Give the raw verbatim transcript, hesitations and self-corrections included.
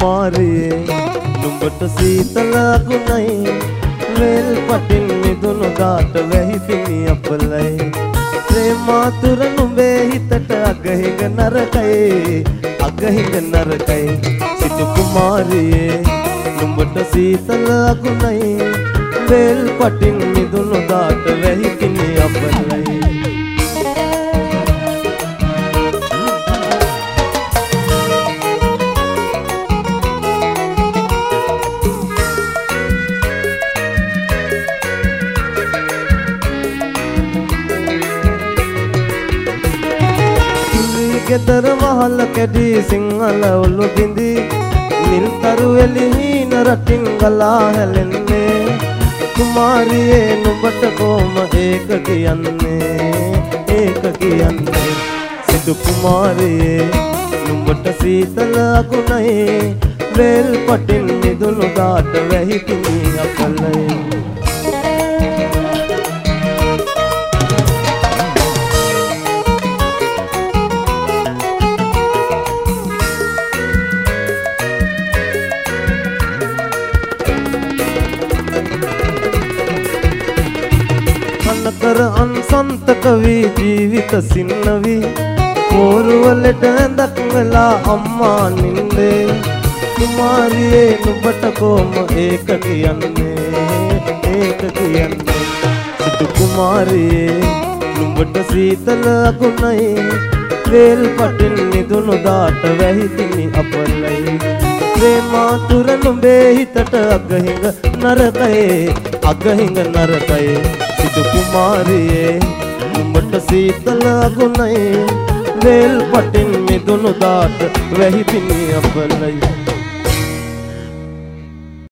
කුමාරියේ නුඹට සීතල ගුණයි වේල් පටින් මිදුණු දාට වැහි පිණි අපලයි ප්‍රේමාතුර නුඹේ හිතට අගහිඟ නරකයි අගහිඟ නරකයි සිටු කුමාරියේ නුඹට සීතල ගුණයි වේල් පටින් මිදුණු දාට වැහි පිණි අපලයි ගෙදර වහල කැඩී සිංහල ඔලු බිඳි නිල් තරු එළිහින රටින් ගලා හැලෙන්නේ කුමාරියේ නුඹට කොම ඒක කියන්නේ ඒක කියන්නේ සිටු කුමාරියේ නුඹට සීතල අගුණයි වේල් පටින් මිදුණු දාට වැහි පිණි අපලයි කර අන්සන්තක වී ජීවිත සින්නවි පෝරුවලට ඇඳක් වෙලා අම්මා නින්දේ කුමාරියේ නුඹට කොම ඒක කියන්නේ ඒක කියන්නේ සිටු කුමාරියේ නුඹට සීතල අගුණයි වේල් පටින් නිදුණු දාට වැහි පිණි අපලයි ප්‍රේමාතුර නුඹේ හිතට අගහිඟ නරකයි අගහිඟ නරකයි සිටු කුමාරියේ නුඹට සීතල ගුණයි වේල් පටින් මිදුණු දාට වැහි පිණි අපලයි